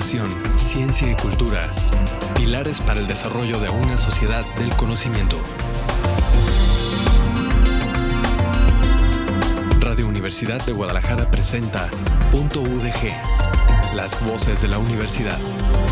educación, ciencia y cultura, pilares para el desarrollo de una sociedad del conocimiento. Radio Universidad de Guadalajara presenta Punto UDG, las voces de la universidad.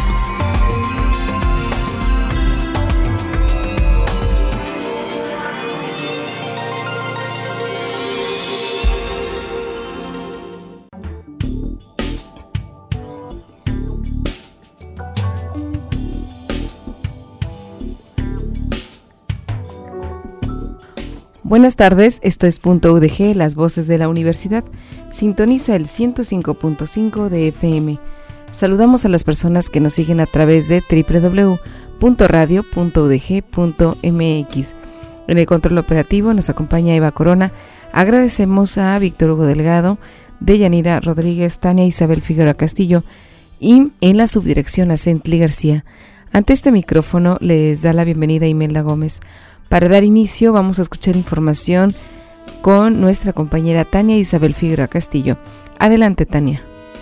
Buenas tardes, esto es Punto UDG, las voces de la universidad. Sintoniza el 105.5 de FM. Saludamos a las personas que nos siguen a través de www.radio.udg.mx. En el control operativo nos acompaña Eva Corona. Agradecemos a Víctor Hugo Delgado, Deyanira Rodríguez, Tania Isabel Figueroa Castillo y en la subdirección a Centli García. Ante este micrófono les da la bienvenida Imelda Gómez. Para dar inicio vamos a escuchar información con nuestra compañera Tania Isabel Figueroa Castillo. Adelante, Tania.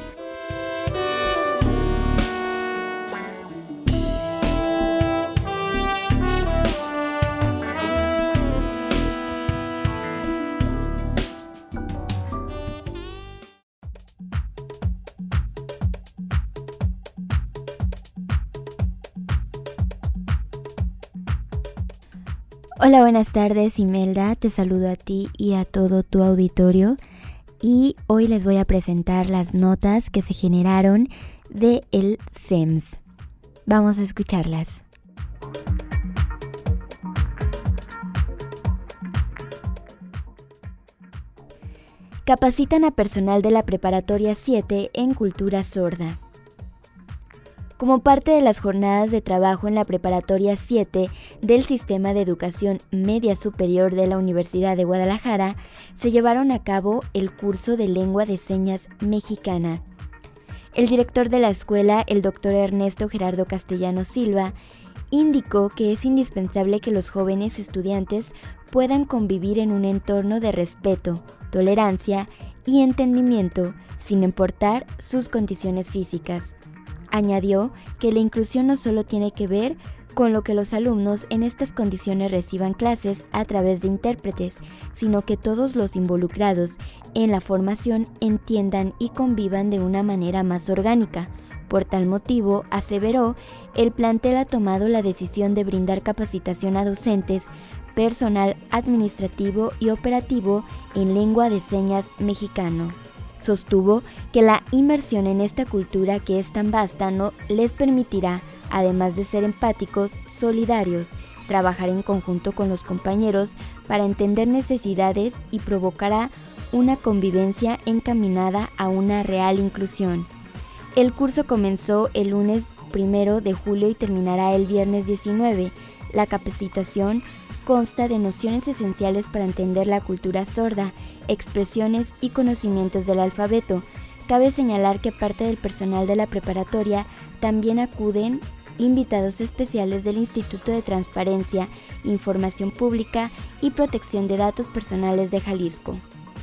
Hola, buenas tardes, Imelda, te saludo a ti y a todo tu auditorio y hoy les voy a presentar las notas que se generaron de el CEMS. Vamos a escucharlas. Capacitan a personal de la Preparatoria 7 en cultura sorda. Como parte de las jornadas de trabajo en la Preparatoria 7 del Sistema de Educación Media Superior de la Universidad de Guadalajara, se llevaron a cabo el curso de Lengua de Señas Mexicana. El director de la escuela, el doctor Ernesto Gerardo Castellanos Silva, indicó que es indispensable que los jóvenes estudiantes puedan convivir en un entorno de respeto, tolerancia y entendimiento, sin importar sus condiciones físicas. Añadió que la inclusión no solo tiene que ver con lo que los alumnos en estas condiciones reciban clases a través de intérpretes, sino que todos los involucrados en la formación entiendan y convivan de una manera más orgánica. Por tal motivo, aseveró, el plantel ha tomado la decisión de brindar capacitación a docentes, personal administrativo y operativo en lengua de señas mexicano. Sostuvo que la inmersión en esta cultura que es tan vasta no les permitirá, además de ser empáticos, solidarios, trabajar en conjunto con los compañeros para entender necesidades y provocará una convivencia encaminada a una real inclusión. El curso comenzó el lunes 1 de julio y terminará el viernes 19. La capacitación consta de nociones esenciales para entender la cultura sorda, expresiones y conocimientos del alfabeto. Cabe señalar que parte del personal de la preparatoria también acuden invitados especiales del Instituto de Transparencia, Información Pública y Protección de Datos Personales de Jalisco.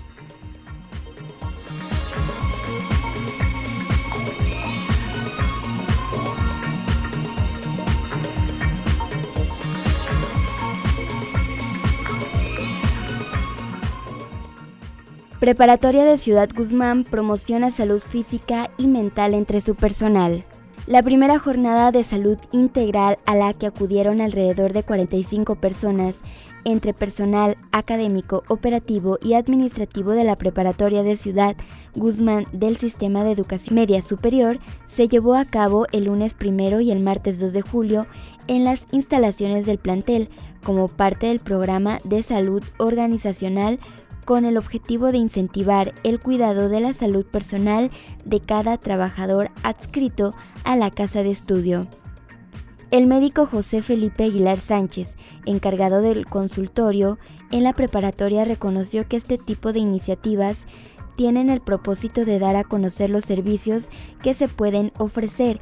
Preparatoria de Ciudad Guzmán promociona salud física y mental entre su personal. La primera jornada de salud integral a la que acudieron alrededor de 45 personas, entre personal académico, operativo y administrativo de la Preparatoria de Ciudad Guzmán del Sistema de Educación Media Superior, se llevó a cabo el lunes 1 y el martes 2 de julio en las instalaciones del plantel, como parte del programa de salud organizacional con el objetivo de incentivar el cuidado de la salud personal de cada trabajador adscrito a la casa de estudio. El médico José Felipe Aguilar Sánchez, encargado del consultorio en la preparatoria, reconoció que este tipo de iniciativas tienen el propósito de dar a conocer los servicios que se pueden ofrecer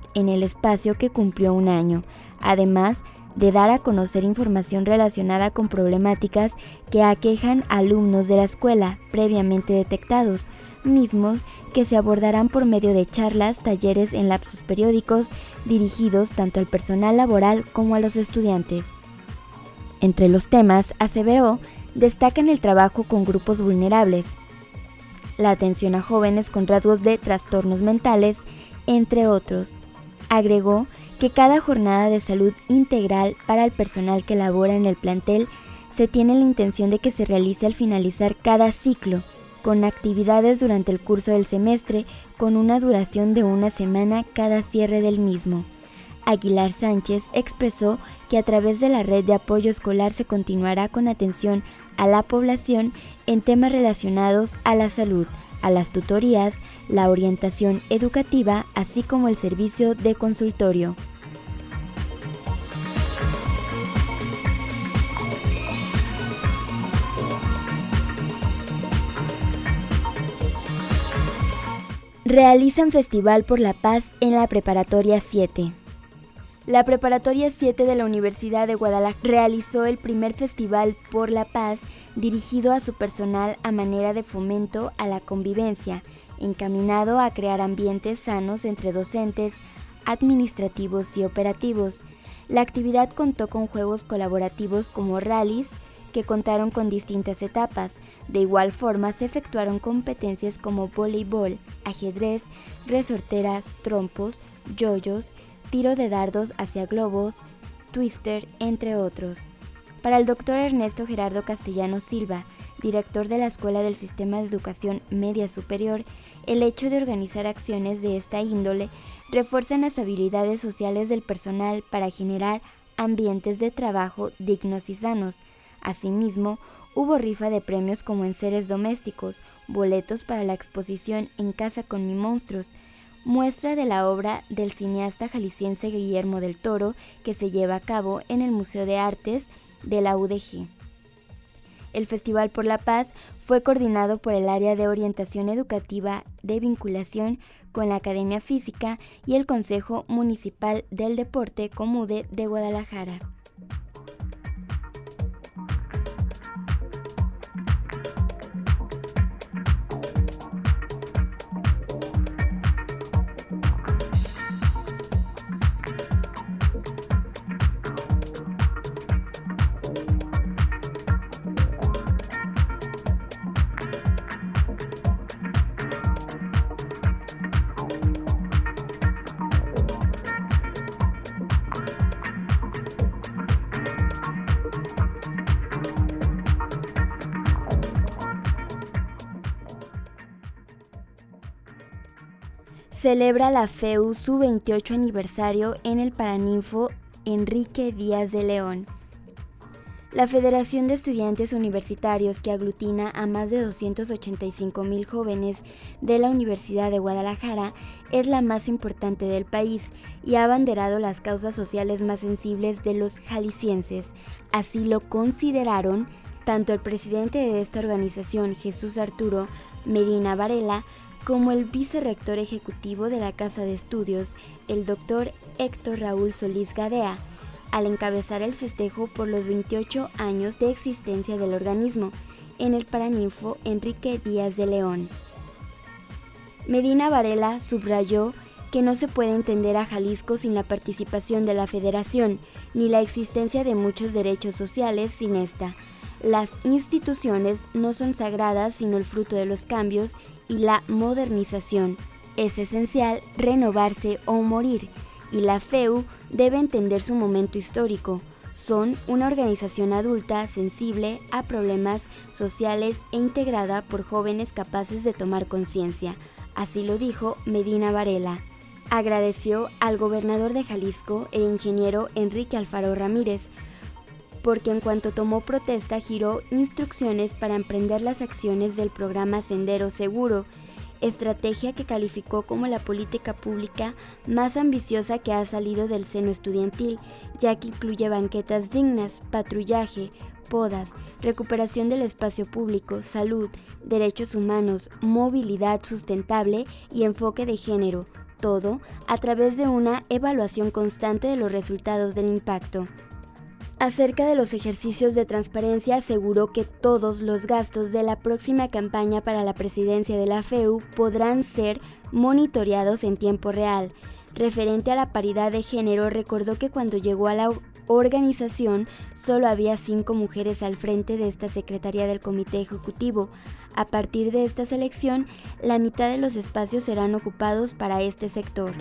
en el espacio que cumplió 1 año, además de dar a conocer información relacionada con problemáticas que aquejan a alumnos de la escuela previamente detectados, mismos que se abordarán por medio de charlas, talleres en lapsos periódicos dirigidos tanto al personal laboral como a los estudiantes. Entre los temas, aseveró, destacan el trabajo con grupos vulnerables, la atención a jóvenes con rasgos de trastornos mentales, entre otros. Agregó que cada jornada de salud integral para el personal que labora en el plantel se tiene la intención de que se realice al finalizar cada ciclo, con actividades durante el curso del semestre con una duración de 1 semana cada cierre del mismo. Aguilar Sánchez expresó que a través de la red de apoyo escolar se continuará con atención a la población en temas relacionados a la salud, a las tutorías, la orientación educativa, así como el servicio de consultorio. Realizan Festival por la Paz en la Preparatoria 7. La Preparatoria 7 de la Universidad de Guadalajara realizó el primer Festival por la Paz dirigido a su personal a manera de fomento a la convivencia, encaminado a crear ambientes sanos entre docentes, administrativos y operativos. La actividad contó con juegos colaborativos como rallies, que contaron con distintas etapas. De igual forma, se efectuaron competencias como voleibol, ajedrez, resorteras, trompos, yoyos, tiro de dardos hacia globos, twister, entre otros. Para el doctor Ernesto Gerardo Castellanos Silva, director de la Escuela del Sistema de Educación Media Superior, el hecho de organizar acciones de esta índole refuerzan las habilidades sociales del personal para generar ambientes de trabajo dignos y sanos. Asimismo, hubo rifa de premios como enseres domésticos, boletos para la exposición En Casa con mis monstruos, muestra de la obra del cineasta jalisciense Guillermo del Toro que se lleva a cabo en el Museo de Artes de la UDG. El Festival por la Paz fue coordinado por el Área de Orientación Educativa de Vinculación con la Academia Física y el Consejo Municipal del Deporte Comude de Guadalajara. Celebra la FEU su 28 aniversario en el Paraninfo Enrique Díaz de León. La Federación de Estudiantes Universitarios, que aglutina a más de 285,000 jóvenes de la Universidad de Guadalajara, es la más importante del país y ha abanderado las causas sociales más sensibles de los jaliscienses. Así lo consideraron tanto el presidente de esta organización, Jesús Arturo Medina Varela, como el vicerrector ejecutivo de la Casa de Estudios, el doctor Héctor Raúl Solís Gadea, al encabezar el festejo por los 28 años de existencia del organismo en el Paraninfo Enrique Díaz de León. Medina Varela subrayó que no se puede entender a Jalisco sin la participación de la Federación, ni la existencia de muchos derechos sociales sin esta. Las instituciones no son sagradas sino el fruto de los cambios y la modernización. Es esencial renovarse o morir, y la FEU debe entender su momento histórico. Son una organización adulta, sensible a problemas sociales e integrada por jóvenes capaces de tomar conciencia. Así lo dijo Medina Varela. Agradeció al gobernador de Jalisco, el ingeniero Enrique Alfaro Ramírez, porque en cuanto tomó protesta giró instrucciones para emprender las acciones del programa Sendero Seguro, estrategia que calificó como la política pública más ambiciosa que ha salido del seno estudiantil, ya que incluye banquetas dignas, patrullaje, podas, recuperación del espacio público, salud, derechos humanos, movilidad sustentable y enfoque de género, todo a través de una evaluación constante de los resultados del impacto. Acerca de los ejercicios de transparencia, aseguró que todos los gastos de la próxima campaña para la presidencia de la FEU podrán ser monitoreados en tiempo real. Referente a la paridad de género, recordó que cuando llegó a la organización solo había 5 mujeres al frente de esta secretaría del comité ejecutivo. A partir de esta selección, la mitad de los espacios serán ocupados para este sector.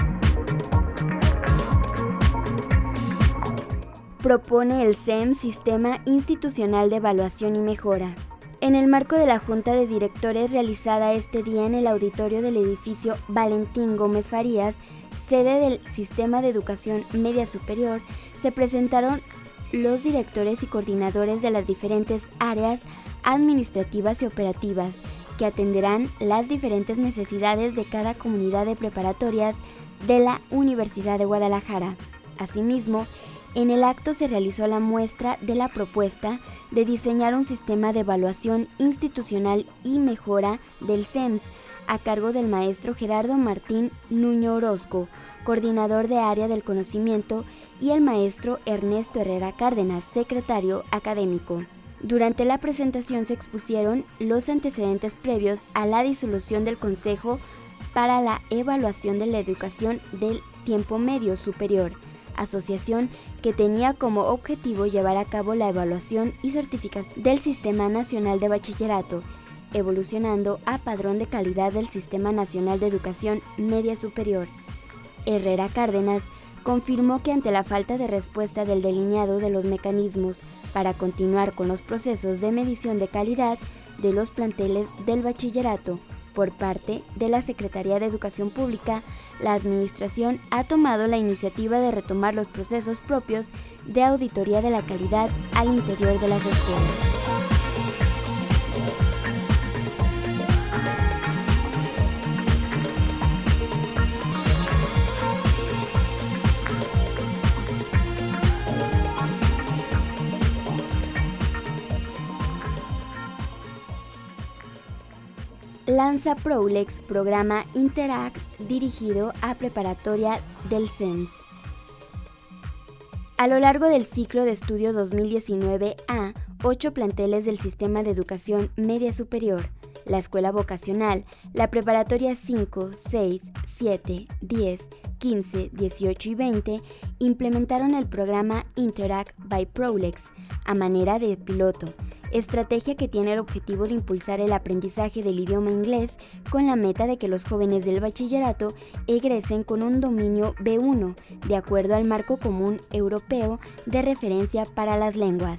Propone el SEM, Sistema Institucional de Evaluación y Mejora. En el marco de la Junta de Directores realizada este día en el auditorio del edificio Valentín Gómez Farías, sede del Sistema de Educación Media Superior, se presentaron los directores y coordinadores de las diferentes áreas administrativas y operativas que atenderán las diferentes necesidades de cada comunidad de preparatorias de la Universidad de Guadalajara. Asimismo, en el acto se realizó la muestra de la propuesta de diseñar un sistema de evaluación institucional y mejora del SEMS, a cargo del maestro Gerardo Martín Nuño Orozco, coordinador de área del conocimiento, y el maestro Ernesto Herrera Cárdenas, secretario académico. Durante la presentación se expusieron los antecedentes previos a la disolución del Consejo para la Evaluación de la Educación del Tiempo Medio Superior, asociación que tenía como objetivo llevar a cabo la evaluación y certificación del Sistema Nacional de Bachillerato, evolucionando a padrón de calidad del Sistema Nacional de Educación Media Superior. Herrera Cárdenas confirmó que ante la falta de respuesta del delineado de los mecanismos para continuar con los procesos de medición de calidad de los planteles del bachillerato por parte de la Secretaría de Educación Pública, la Administración ha tomado la iniciativa de retomar los procesos propios de auditoría de la calidad al interior de las escuelas. Lanza Prolex, programa Interact dirigido a preparatoria del SEMS. A lo largo del ciclo de estudio 2019A, 8 planteles del Sistema de Educación Media Superior, la Escuela Vocacional, la Preparatoria 5, 6, 7, 10, 15, 18 y 20 implementaron el programa Interact by Prolex a manera de piloto, estrategia que tiene el objetivo de impulsar el aprendizaje del idioma inglés con la meta de que los jóvenes del bachillerato egresen con un dominio B1, de acuerdo al Marco Común Europeo de Referencia para las Lenguas.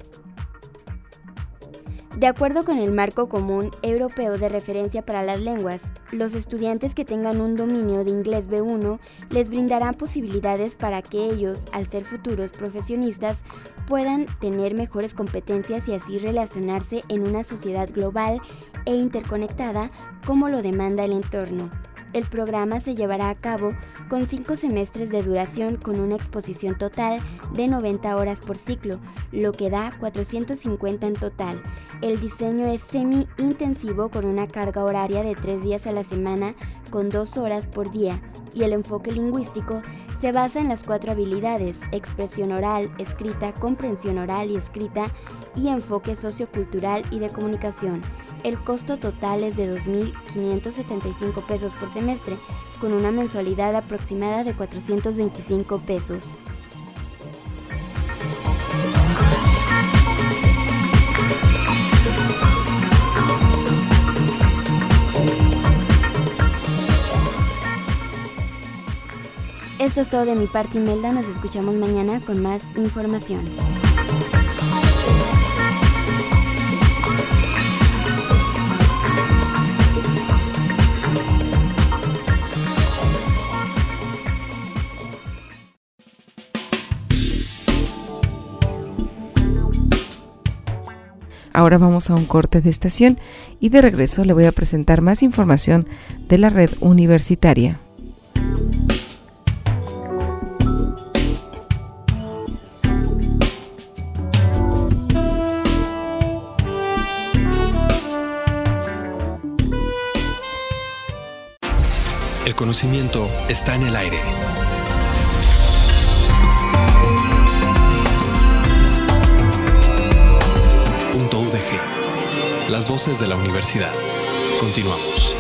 De acuerdo con el Marco Común Europeo de Referencia para las Lenguas, los estudiantes que tengan un dominio de inglés B1 les brindarán posibilidades para que ellos, al ser futuros profesionistas, puedan tener mejores competencias y así relacionarse en una sociedad global e interconectada como lo demanda el entorno. El programa se llevará a cabo con 5 semestres de duración con una exposición total de 90 horas por ciclo, lo que da 450 en total. El diseño es semi-intensivo con una carga horaria de 3 días a la semana con 2 horas por día, y el enfoque lingüístico se basa en las 4 habilidades: expresión oral, escrita, comprensión oral y escrita, y enfoque sociocultural y de comunicación. El costo total es de 2.575 pesos por semestre, con una mensualidad aproximada de 425 pesos. Esto es todo de mi parte, Imelda. Nos escuchamos mañana con más información. Ahora vamos a un corte de estación y de regreso le voy a presentar más información de la red universitaria. El conocimiento está en el aire. .udg. Las voces de la universidad. Continuamos.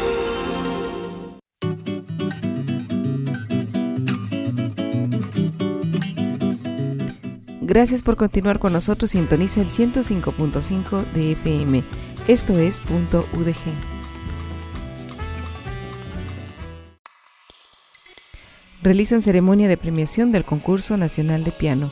Gracias por continuar con nosotros. Sintoniza el 105.5 de FM. Esto es .udg. Realizan ceremonia de premiación del Concurso Nacional de Piano.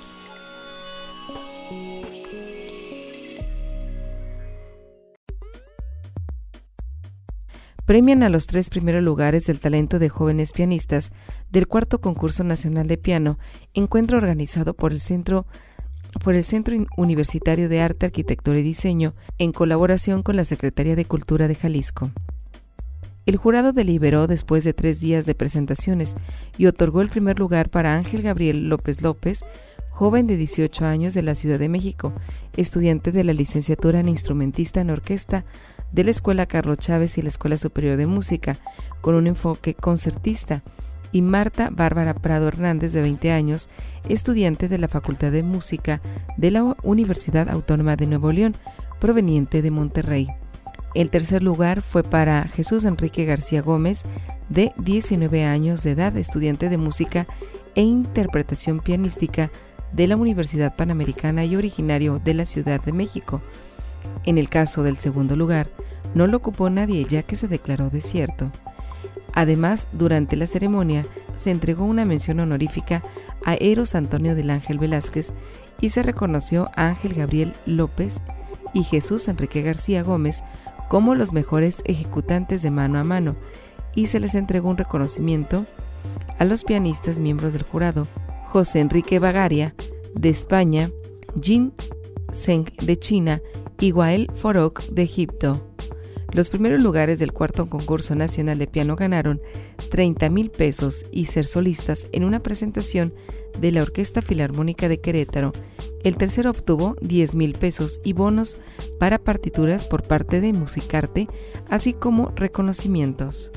Premian a los 3 primeros lugares del talento de jóvenes pianistas del 4º Concurso Nacional de Piano, encuentro organizado por el Centro Universitario de Arte, Arquitectura y Diseño, en colaboración con la Secretaría de Cultura de Jalisco. El jurado deliberó después de 3 días de presentaciones y otorgó el primer lugar para Ángel Gabriel López López, joven de 18 años de la Ciudad de México, estudiante de la licenciatura en instrumentista en orquesta de la Escuela Carlos Chávez y la Escuela Superior de Música, con un enfoque concertista, y Marta Bárbara Prado Hernández, de 20 años, estudiante de la Facultad de Música de la Universidad Autónoma de Nuevo León, proveniente de Monterrey. El tercer lugar fue para Jesús Enrique García Gómez, de 19 años de edad, estudiante de música e interpretación pianística de la Universidad Panamericana y originario de la Ciudad de México. En el caso del segundo lugar, no lo ocupó nadie, ya que se declaró desierto. Además, durante la ceremonia, se entregó una mención honorífica a Eros Antonio del Ángel Velázquez y se reconoció a Ángel Gabriel López y Jesús Enrique García Gómez como los mejores ejecutantes de mano a mano, y se les entregó un reconocimiento a los pianistas miembros del jurado: José Enrique Bagaria, de España; Jin Zheng, de China; y Wael Forok, de Egipto. Los primeros lugares del 4º Concurso Nacional de Piano ganaron 30,000 pesos y ser solistas en una presentación de la Orquesta Filarmónica de Querétaro. El tercero obtuvo 10,000 pesos y bonos para partituras por parte de Musicarte, así como reconocimientos.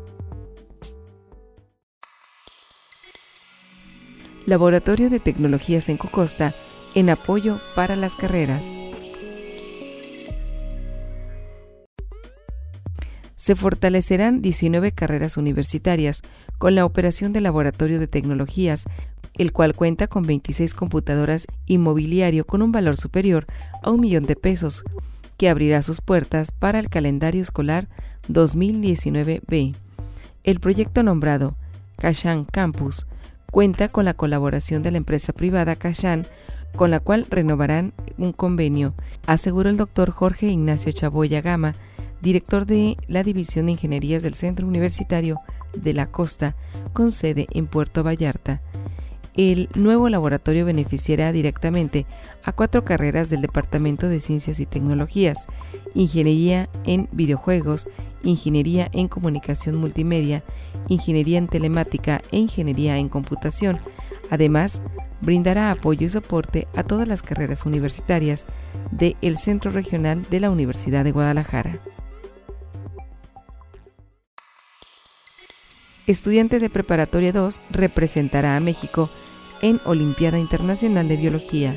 Laboratorio de Tecnologías en Cocosta, en apoyo para las carreras. Se fortalecerán 19 carreras universitarias con la operación del Laboratorio de Tecnologías, el cual cuenta con 26 computadoras y mobiliario con un valor superior a 1 millón de pesos, que abrirá sus puertas para el calendario escolar 2019-B. El proyecto, nombrado Kashan Campus, cuenta con la colaboración de la empresa privada Kashan, con la cual renovarán un convenio, aseguró el doctor Jorge Ignacio Chaboya Gama, director de la División de Ingenierías del Centro Universitario de la Costa, con sede en Puerto Vallarta. El nuevo laboratorio beneficiará directamente a 4 carreras del Departamento de Ciencias y Tecnologías: Ingeniería en Videojuegos, Ingeniería en Comunicación Multimedia, Ingeniería en Telemática e Ingeniería en Computación. Además, brindará apoyo y soporte a todas las carreras universitarias del Centro Regional de la Universidad de Guadalajara. Estudiante de Preparatoria 2 representará a México en Olimpiada Internacional de Biología.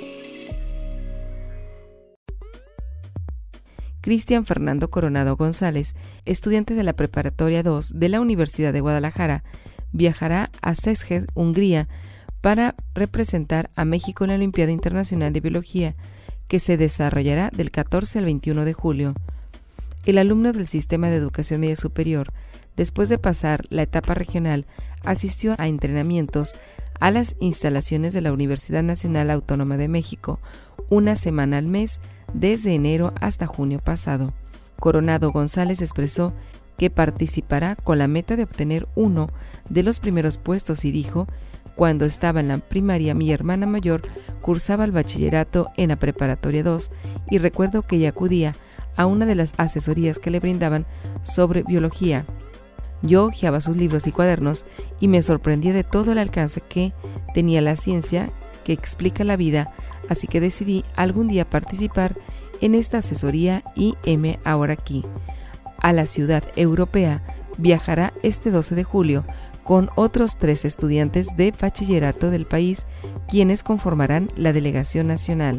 Cristian Fernando Coronado González, estudiante de la Preparatoria 2 de la Universidad de Guadalajara, viajará a Szeged, Hungría, para representar a México en la Olimpiada Internacional de Biología, que se desarrollará del 14 al 21 de julio. El alumno del Sistema de Educación Media Superior, después de pasar la etapa regional, asistió a entrenamientos a las instalaciones de la Universidad Nacional Autónoma de México, una semana al mes, desde enero hasta junio pasado. Coronado González expresó que participará con la meta de obtener uno de los primeros puestos y dijo: cuando estaba en la primaria, mi hermana mayor cursaba el bachillerato en la Preparatoria 2 y recuerdo que ella acudía a una de las asesorías que le brindaban sobre biología. Yo hojeaba sus libros y cuadernos y me sorprendía de todo el alcance que tenía la ciencia que explica la vida, así que decidí algún día participar en esta asesoría y heme ahora aquí. A la ciudad europea viajará este 12 de julio con otros 3 estudiantes de bachillerato del país, quienes conformarán la delegación nacional.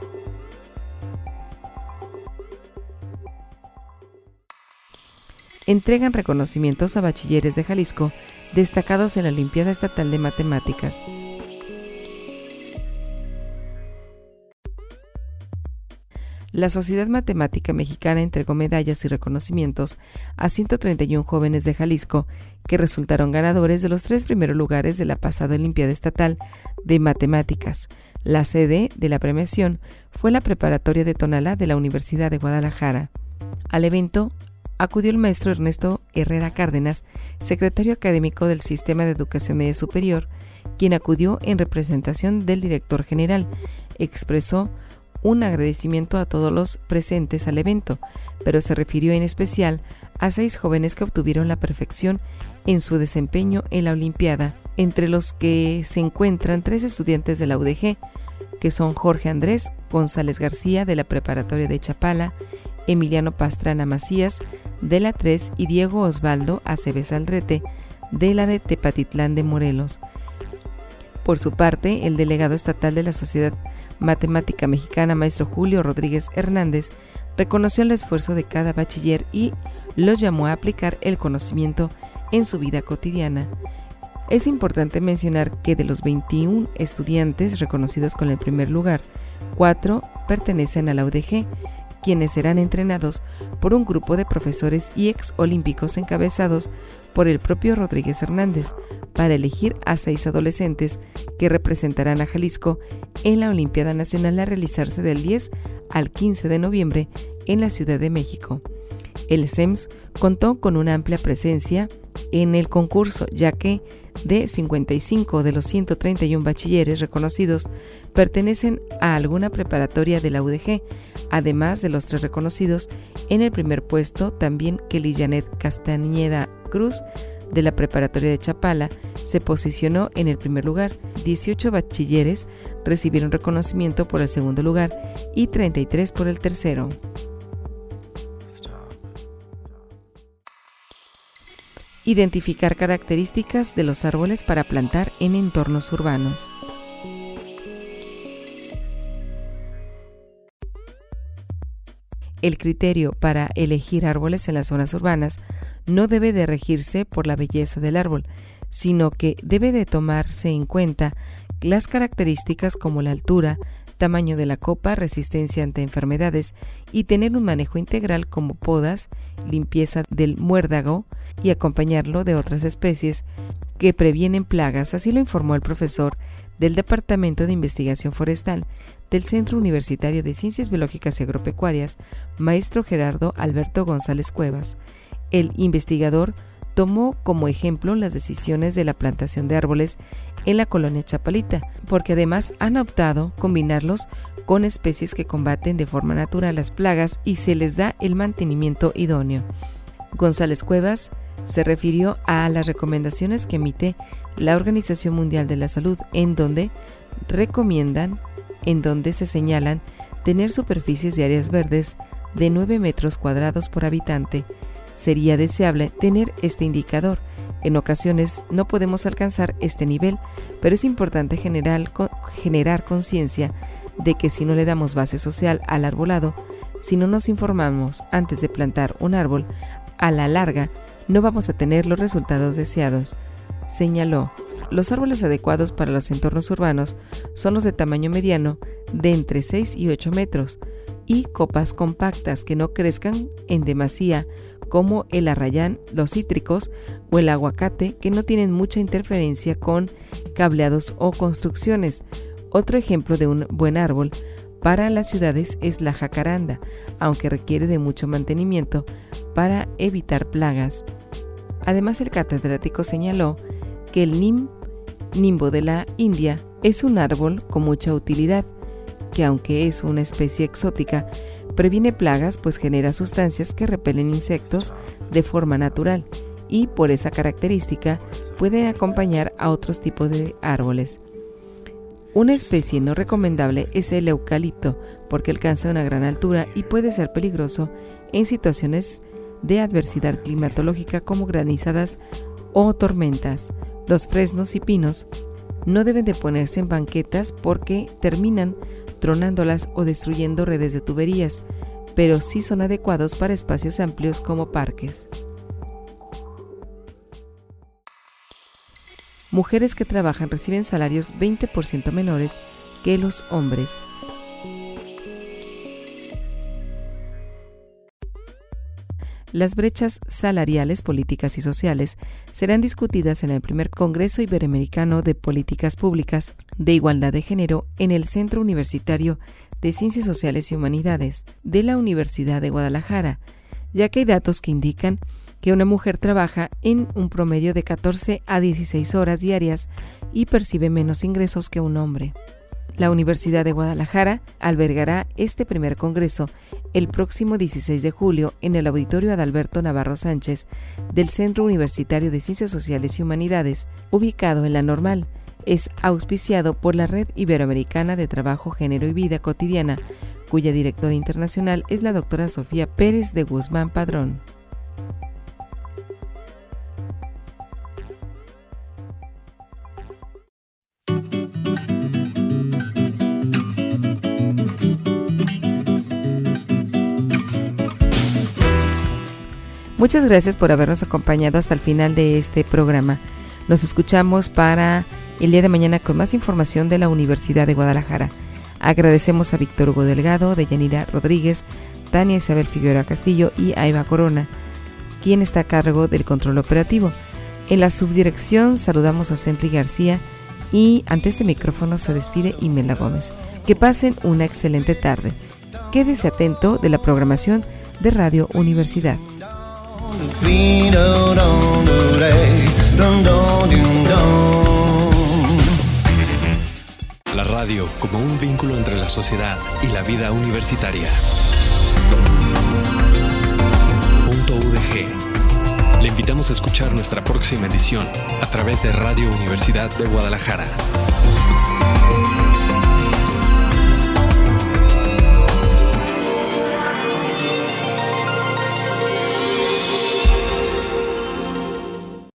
Entregan reconocimientos a bachilleres de Jalisco destacados en la Olimpiada Estatal de Matemáticas. La Sociedad Matemática Mexicana entregó medallas y reconocimientos a 131 jóvenes de Jalisco que resultaron ganadores de los 3 primeros lugares de la pasada Olimpiada Estatal de Matemáticas. La sede de la premiación fue la Preparatoria de Tonalá de la Universidad de Guadalajara. Al evento acudió el maestro Ernesto Herrera Cárdenas, secretario académico del Sistema de Educación Media Superior, quien acudió en representación del director general. Expresó un agradecimiento a todos los presentes al evento, pero se refirió en especial a 6 jóvenes que obtuvieron la perfección en su desempeño en la Olimpiada, entre los que se encuentran 3 estudiantes de la UDG, que son Jorge Andrés González García de la Preparatoria de Chapala, Emiliano Pastrana Macías de la 3 y Diego Osvaldo Aceves Aldrete de la de Tepatitlán de Morelos. Por su parte, el delegado estatal de la Sociedad Matemática Mexicana, maestro Julio Rodríguez Hernández, reconoció el esfuerzo de cada bachiller y los llamó a aplicar el conocimiento en su vida cotidiana. Es importante mencionar que de los 21 estudiantes reconocidos con el primer lugar, 4 pertenecen a la UDG, quienes serán entrenados por un grupo de profesores y exolímpicos encabezados por el propio Rodríguez Hernández, para elegir a 6 adolescentes que representarán a Jalisco en la Olimpiada Nacional a realizarse del 10 al 15 de noviembre en la Ciudad de México. El CEMS contó con una amplia presencia en el concurso, ya que de 55 de los 131 bachilleres reconocidos pertenecen a alguna preparatoria de la UDG, además de los 3 reconocidos en el primer puesto. También Kelly Janet Castañeda Cruz de la Preparatoria de Chapala se posicionó en el primer lugar. 18 bachilleres recibieron reconocimiento por el segundo lugar y 33 por el tercero. Identificar características de los árboles para plantar en entornos urbanos. El criterio para elegir árboles en las zonas urbanas no debe de regirse por la belleza del árbol, sino que debe de tomarse en cuenta las características como la altura, tamaño de la copa, resistencia ante enfermedades y tener un manejo integral como podas, limpieza del muérdago y acompañarlo de otras especies que previenen plagas. Así lo informó el profesor del Departamento de Investigación Forestal del Centro Universitario de Ciencias Biológicas y Agropecuarias, maestro Gerardo Alberto González Cuevas. El investigador tomó como ejemplo las decisiones de la plantación de árboles en la colonia Chapalita, porque además han optado combinarlos con especies que combaten de forma natural las plagas y se les da el mantenimiento idóneo. González Cuevas se refirió a las recomendaciones que emite la Organización Mundial de la Salud, en donde se señalan tener superficies de áreas verdes de 9 metros cuadrados por habitante. Sería deseable tener este indicador. En ocasiones no podemos alcanzar este nivel, pero es importante generar conciencia de que si no le damos base social al arbolado, si no nos informamos antes de plantar un árbol, a la larga no vamos a tener los resultados deseados. Señaló, los árboles adecuados para los entornos urbanos son los de tamaño mediano, de entre 6 y 8 metros, y copas compactas que no crezcan en demasía, como el arrayán, los cítricos o el aguacate, que no tienen mucha interferencia con cableados o construcciones. Otro ejemplo de un buen árbol para las ciudades es la jacaranda, aunque requiere de mucho mantenimiento para evitar plagas. Además, el catedrático señaló que el nimbo de la India es un árbol con mucha utilidad, que aunque es una especie exótica, previene plagas, pues genera sustancias que repelen insectos de forma natural y por esa característica pueden acompañar a otros tipos de árboles. Una especie no recomendable es el eucalipto, porque alcanza una gran altura y puede ser peligroso en situaciones de adversidad climatológica como granizadas o tormentas. Los fresnos y pinos no deben de ponerse en banquetas porque terminan tronándolas o destruyendo redes de tuberías, pero sí son adecuados para espacios amplios como parques. Mujeres que trabajan reciben salarios 20% menores que los hombres. Las brechas salariales, políticas y sociales serán discutidas en el primer Congreso Iberoamericano de Políticas Públicas de Igualdad de Género en el Centro Universitario de Ciencias Sociales y Humanidades de la Universidad de Guadalajara, ya que hay datos que indican que una mujer trabaja en un promedio de 14 a 16 horas diarias y percibe menos ingresos que un hombre. La Universidad de Guadalajara albergará este primer congreso el próximo 16 de julio en el Auditorio Adalberto Navarro Sánchez del Centro Universitario de Ciencias Sociales y Humanidades, ubicado en La Normal. Es auspiciado por la Red Iberoamericana de Trabajo, Género y Vida Cotidiana, cuya directora internacional es la doctora Sofía Pérez de Guzmán Padrón. Muchas gracias por habernos acompañado hasta el final de este programa. Nos escuchamos para el día de mañana con más información de la Universidad de Guadalajara. Agradecemos a Víctor Hugo Delgado, Deyanira Rodríguez, Tania Isabel Figueroa Castillo y a Eva Corona, quien está a cargo del control operativo. En la subdirección saludamos a Centri García y ante este micrófono se despide Imelda Gómez. Que pasen una excelente tarde. Quédese atento de la programación de Radio Universidad. La radio como un vínculo entre la sociedad y la vida universitaria. .udg. Le invitamos a escuchar nuestra próxima edición a través de Radio Universidad de Guadalajara.